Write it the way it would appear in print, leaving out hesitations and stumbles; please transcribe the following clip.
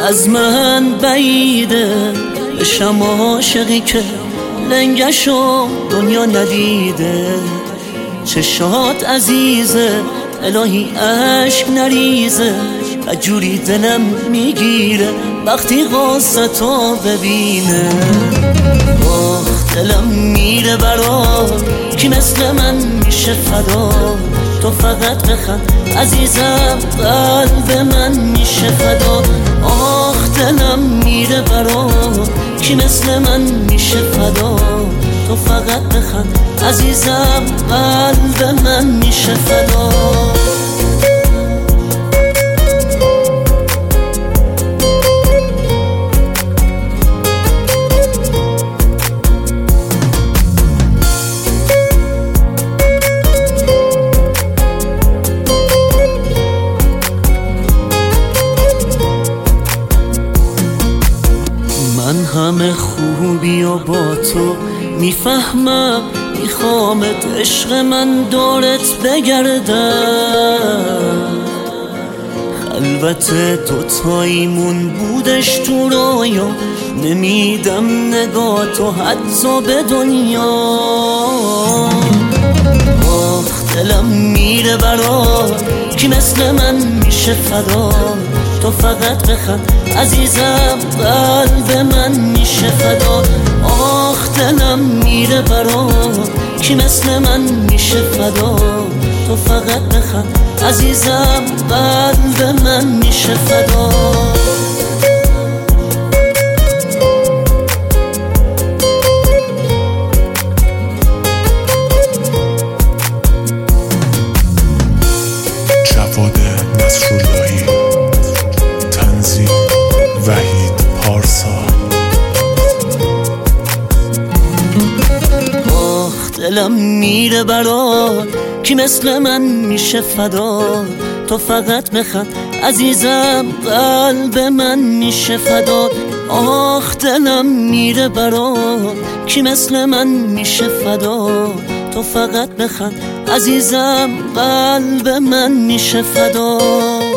از من بعیده بشم عاشقی که لنگشو دنیا ندیده. چشات عزیزه الهی عشق نریزه، و جوری دلم میگیره وقتی قصتو ببینه. آخ دلم میره برات کی مثل من میشه فدا. تو فقط بخند عزیزم قلب من میشه فدا. آخ دلم میره برات کی مثل من میشه فدا. تو فقط بخند عزیزم قلب من میشه فدا. من همه خوبی و با تو میفهمم، میخوامت عشق من دورت بگردم. خلوت دوتاییمون بودش تو رویا، نمیدم نگاه تو حدزو به دنیا. آخ دلم میره برات کی مثل من میشه فدا. تو فقط بخند عزیزم قلب من میشه فدا. آخ دلم میره برات کی مثل من میشه فدا. تو فقط بخند عزیزم قلب من میشه فدا. جواد نصراللهی، تنظیم وحید پارسا. آخ دلم میره برات کی مثل من میشه فدا. تو فقط بخند عزیزم قلب من میشه فدا. آخ دلم میره برات کی مثل من میشه فدا. تو فقط بخند عزیزم قلب من میشه فدا.